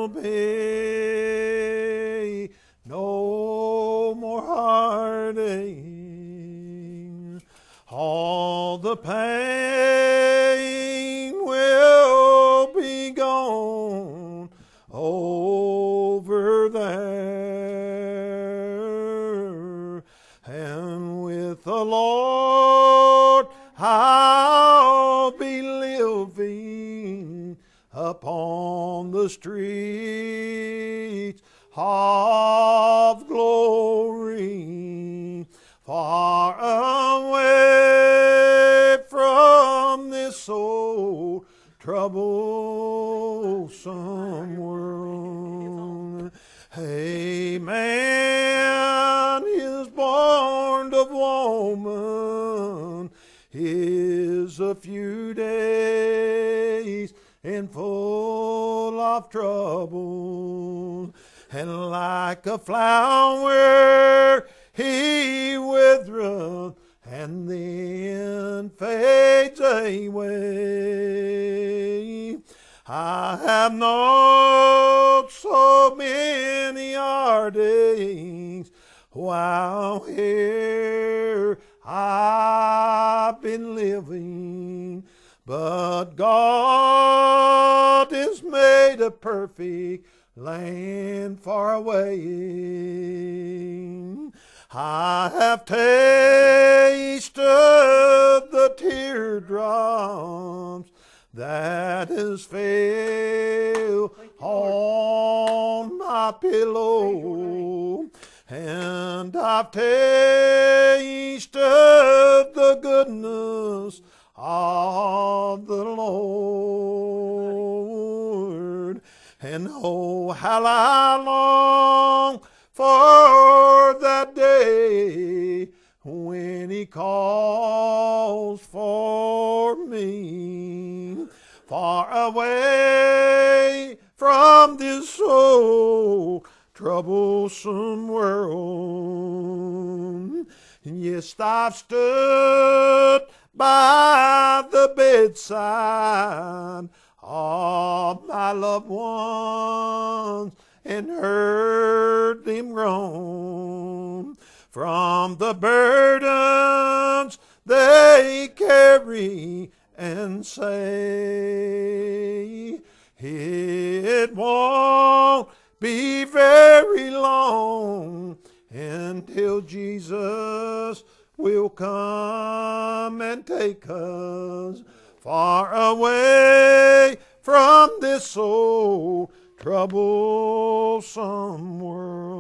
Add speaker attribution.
Speaker 1: will be no more heartache. All the pain will be gone over there. And with the Lord I'll be living upon the streets of glory, far away from this old troublesome world. A man is born of woman, is a few days and full of trouble, and like a flower he withereth and then fades away. I have known so many heartaches while here I've been living, but God has made a perfect land far away. I have tasted the teardrops that has fell on my pillow, and I've tasted the goodness of the Lord. And oh, how I long for that day when He calls for me, far away from this old troublesome world. Yes, I've stood by the bedside of my loved ones and heard them groan from the burdens they carry, and say, it won't be very long until Jesus will come and take us far away from this old troublesome world.